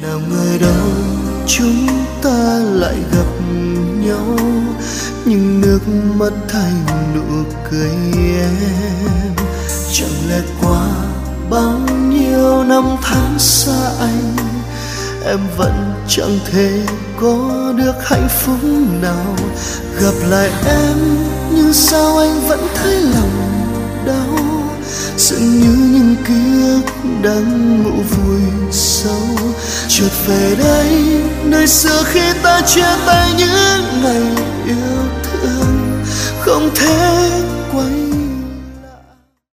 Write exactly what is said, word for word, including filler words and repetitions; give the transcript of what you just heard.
nào ngờ đâu chúng ta lại gặp nhau, nhưng nước mắt thành nụ cười em. Chẳng lẽ qua bao nhiêu năm tháng xa anh, em vẫn chẳng thể có được hạnh phúc nào. Gặp lại em nhưng sao anh vẫn thấy lòng đau, dường như những ký ức đang ngủ vùi sâu. Chợt về đây nơi xưa khi ta chia tay, những ngày yêu thương không thể quay